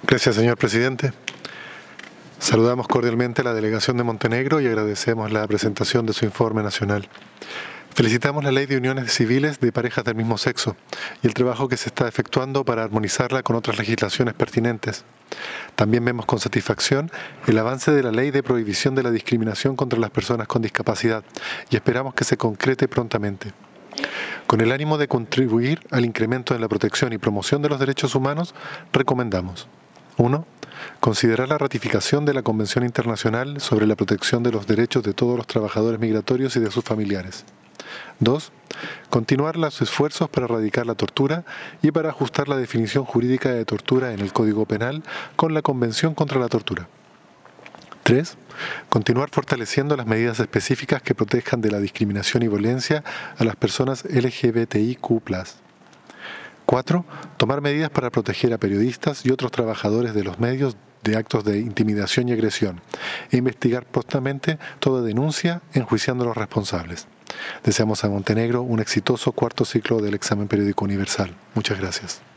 Gracias, señor presidente. Saludamos cordialmente a la delegación de Montenegro y agradecemos la presentación de su informe nacional. Felicitamos la Ley de Uniones Civiles de parejas del mismo sexo y el trabajo que se está efectuando para armonizarla con otras legislaciones pertinentes. También vemos con satisfacción el avance de la Ley de Prohibición de la Discriminación contra las Personas con Discapacidad y esperamos que se concrete prontamente. Con el ánimo de contribuir al incremento en la protección y promoción de los derechos humanos, recomendamos: 1. Considerar la ratificación de la Convención Internacional sobre la Protección de los Derechos de todos los trabajadores migratorios y de sus familiares. 2. Continuar los esfuerzos para erradicar la tortura y para ajustar la definición jurídica de tortura en el Código Penal con la Convención contra la Tortura. 3. Continuar fortaleciendo las medidas específicas que protejan de la discriminación y violencia a las personas LGBTIQ+. 4. Tomar medidas para proteger a periodistas y otros trabajadores de los medios de actos de intimidación y agresión e investigar prontamente toda denuncia, enjuiciando a los responsables. Deseamos a Montenegro un exitoso cuarto ciclo del examen periódico universal. Muchas gracias.